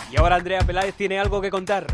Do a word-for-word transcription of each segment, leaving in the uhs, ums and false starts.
Y ahora Andrea Peláez tiene algo que contar.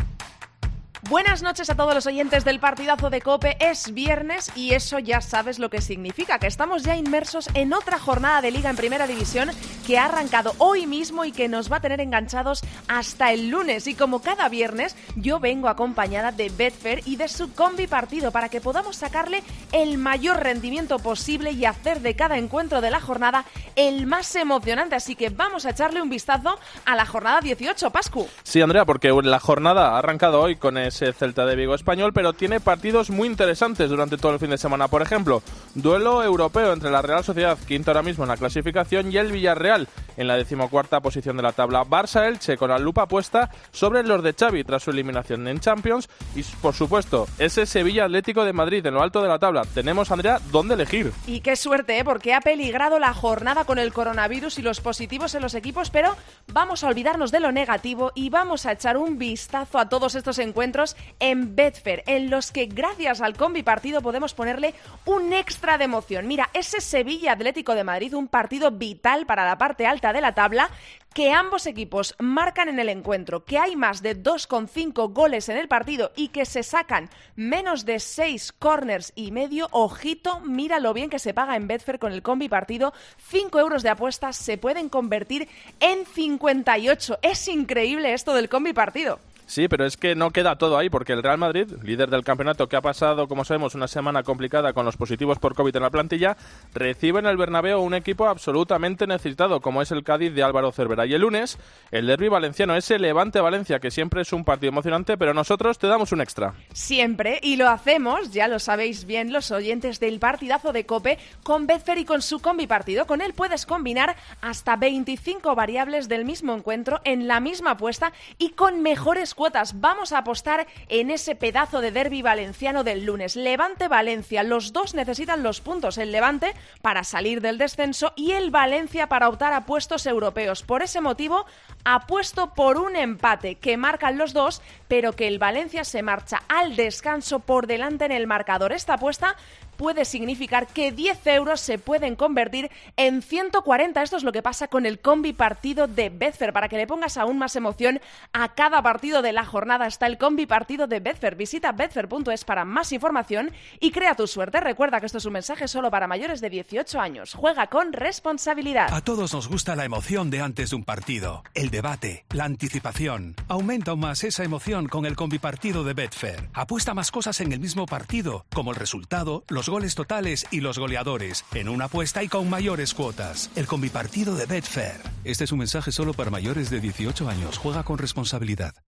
Buenas noches a todos los oyentes del partidazo de COPE. Es viernes y eso ya sabes lo que significa, que estamos ya inmersos en otra jornada de Liga en Primera División que ha arrancado hoy mismo y que nos va a tener enganchados hasta el lunes. Y como cada viernes, yo vengo acompañada de Betfair y de su combi partido para que podamos sacarle el mayor rendimiento posible y hacer de cada encuentro de la jornada el más emocionante. Así que vamos a echarle un vistazo a la jornada dieciocho, Pascu. Sí, Andrea, porque la jornada ha arrancado hoy con ese Celta de Vigo español, pero tiene partidos muy interesantes durante todo el fin de semana. Por ejemplo, duelo europeo entre la Real Sociedad, quinta ahora mismo en la clasificación, y el Villarreal en la decimocuarta posición de la tabla. Barça-Elche con la lupa puesta sobre los de Xavi tras su eliminación en Champions y, por supuesto, ese Sevilla Atlético de Madrid en lo alto de la tabla. Tenemos, Andrea, dónde elegir. Y qué suerte, ¿eh? Porque ha peligrado la jornada con el coronavirus y los positivos en los equipos, pero vamos a olvidarnos de lo negativo y vamos a echar un vistazo a todos estos encuentros en Betfair, en los que gracias al combi partido podemos ponerle un extra de emoción. Mira, ese Sevilla Atlético de Madrid, un partido vital para la parte alta de la tabla, que ambos equipos marcan en el encuentro, que hay más de dos coma cinco goles en el partido y que se sacan menos de seis corners y medio. Ojito, mira lo bien que se paga en Betfair con el combi partido. cinco euros de apuestas se pueden convertir en cincuenta y ocho. Es increíble esto del combi partido. Sí, pero es que no queda todo ahí, porque el Real Madrid, líder del campeonato, que ha pasado, como sabemos, una semana complicada con los positivos por COVID en la plantilla, recibe en el Bernabéu un equipo absolutamente necesitado, como es el Cádiz de Álvaro Cervera. Y el lunes, el derbi valenciano, ese Levante-Valencia, que siempre es un partido emocionante, pero nosotros te damos un extra. Siempre, y lo hacemos, ya lo sabéis bien los oyentes del partidazo de COPE, con Betfair y con su combi partido. Con él puedes combinar hasta veinticinco variables del mismo encuentro en la misma apuesta y con mejores cuotas. Vamos a apostar en ese pedazo de derbi valenciano del lunes. Levante-Valencia, los dos necesitan los puntos. El Levante para salir del descenso y el Valencia para optar a puestos europeos. Por ese motivo, apuesto por un empate que marcan los dos, pero que el Valencia se marcha al descanso por delante en el marcador. Esta apuesta puede significar que diez euros se pueden convertir en ciento cuarenta. Esto es lo que pasa con el combi partido de Betfair. Para que le pongas aún más emoción a cada partido de la jornada está el combi partido de Betfair. Visita betfair punto es para más información y crea tu suerte. Recuerda que esto es un mensaje solo para mayores de dieciocho años. Juega con responsabilidad. A todos nos gusta la emoción de antes de un partido, el debate, la anticipación. Aumenta aún más esa emoción con el combi partido de Betfair. Apuesta más cosas en el mismo partido, como el resultado, los goles totales y los goleadores, en una apuesta y con mayores cuotas. El combipartido de Betfair. Este es un mensaje solo para mayores de dieciocho años. Juega con responsabilidad.